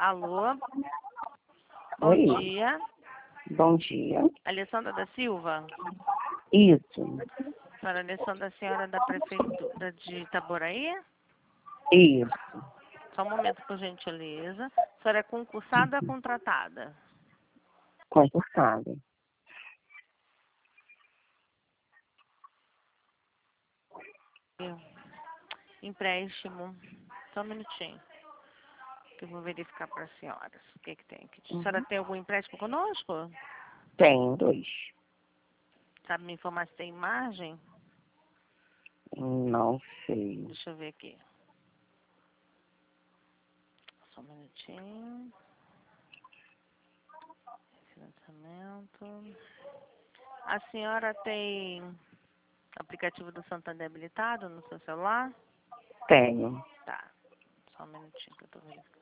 Alô? Bom Oi, dia. bom dia. Alessandra da Silva? Isso, Senhora Alessandra, a senhora da Prefeitura de Itaboraí? isso. Só um momento, por gentileza. A senhora é concursada ou contratada? Concursada. Empréstimo. Só um minutinho. Que eu vou verificar para a senhora. O que tem aqui? A senhora tem algum empréstimo conosco? Tenho 2. Sabe me informar se tem margem? Não sei. Deixa eu ver aqui. Só um minutinho. Financiamento. A senhora tem aplicativo do Santander habilitado no seu celular? Tenho. Tá. Só um minutinho que eu tô verificando.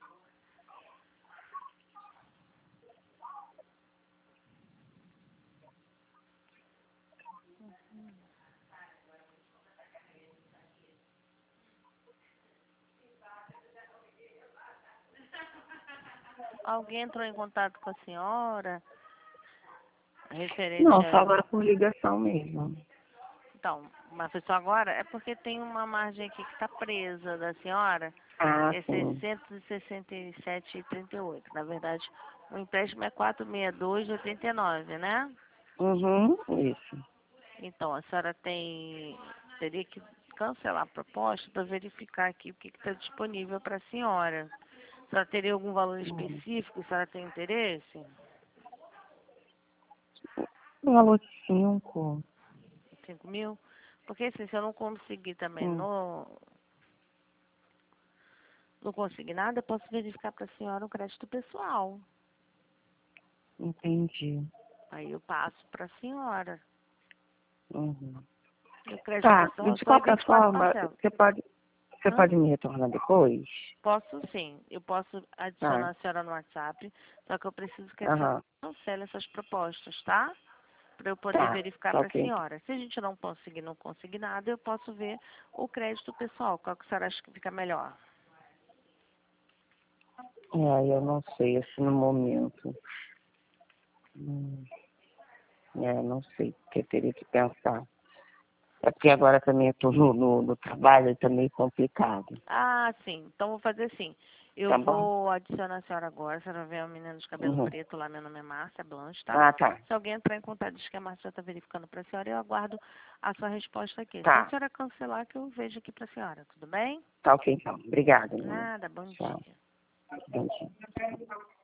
Alguém entrou em contato com a senhora referente Não, só a... agora por ligação mesmo. Então, mas foi só agora? É porque tem uma margem aqui que está presa da senhora, Ah, que é sim. 667,38. Na verdade, o empréstimo é 462,89, né? Uhum, isso. Então, a senhora teria que cancelar a proposta para verificar aqui o que está disponível para a senhora. A senhora teria algum valor específico? A senhora tem interesse? Valor de 5. 5 mil? Porque assim, se eu não conseguir também não conseguir nada, eu posso verificar para a senhora o crédito pessoal. Entendi. Aí eu passo para a senhora. Uhum. E o crédito Tá, pessoal de só em qualquer 24 forma, parcelas. você Hã? pode me retornar depois? Posso sim. Eu posso Tá. adicionar a senhora no WhatsApp, só que eu preciso que a senhora Aham. cancele essas propostas, tá? Para eu poder Tá, verificar tá para a ok. senhora. Se a gente não conseguir nada, eu posso ver o crédito pessoal. Qual que a senhora acha que fica melhor? Eu não sei, assim, no momento. Não sei, porque eu teria que pensar. É porque agora também eu estou no trabalho, está meio complicado. Ah, sim. Então vou fazer assim. Eu Tá bom? vou adicionar a senhora agora. A senhora vê a menina de cabelo Uhum. preto lá. Meu nome é Márcia Blanche, tá? Ah, tá. Se alguém entrar em contato diz que a Márcia já está verificando para a senhora, eu aguardo a sua resposta aqui. Se a Tá. senhora cancelar, que eu vejo aqui para a senhora. Tudo bem? Tá ok, então. Obrigada, irmão. Nada. Bom Tchau. dia. Bom dia.